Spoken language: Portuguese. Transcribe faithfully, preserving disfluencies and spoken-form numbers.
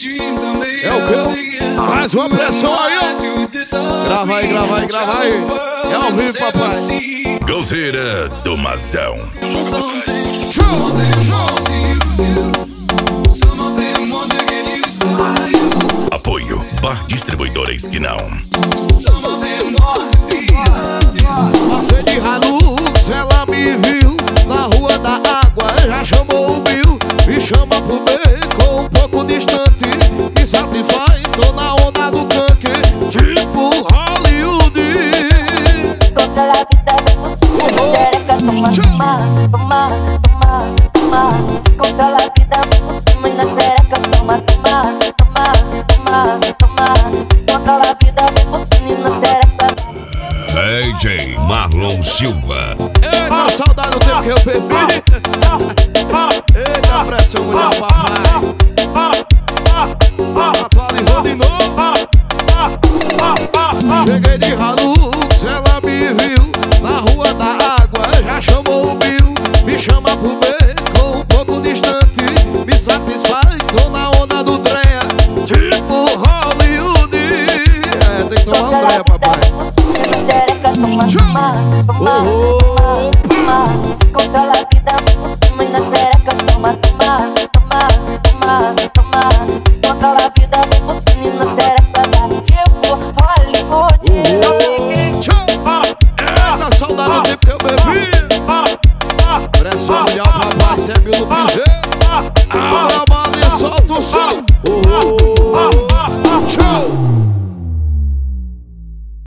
É o quê? Mais uma pressão aí, ó. Grava aí, grava aí, grava aí. É ao vivo, papai. Golzeira do Mazão. Apoio Bar Distribuidora Esquinão. Passei de Hilux, ela me viu na rua da água, já chamou o Bill. Me chama pro beco, um pouco distante, me satisfaz, tô na onda do canque, tipo Hollywood. Contra a vida vem por cima, na xereca, toma, toma, toma, toma, toma. Se controla a vida vem por cima e na xereca, toma, toma, toma, toma, toma. Se controla a vida vem por cima e na xereca. D J Marlon Silva. Eita, saudade do tempo que eu bebi. Eita, pressão, mulher, papai.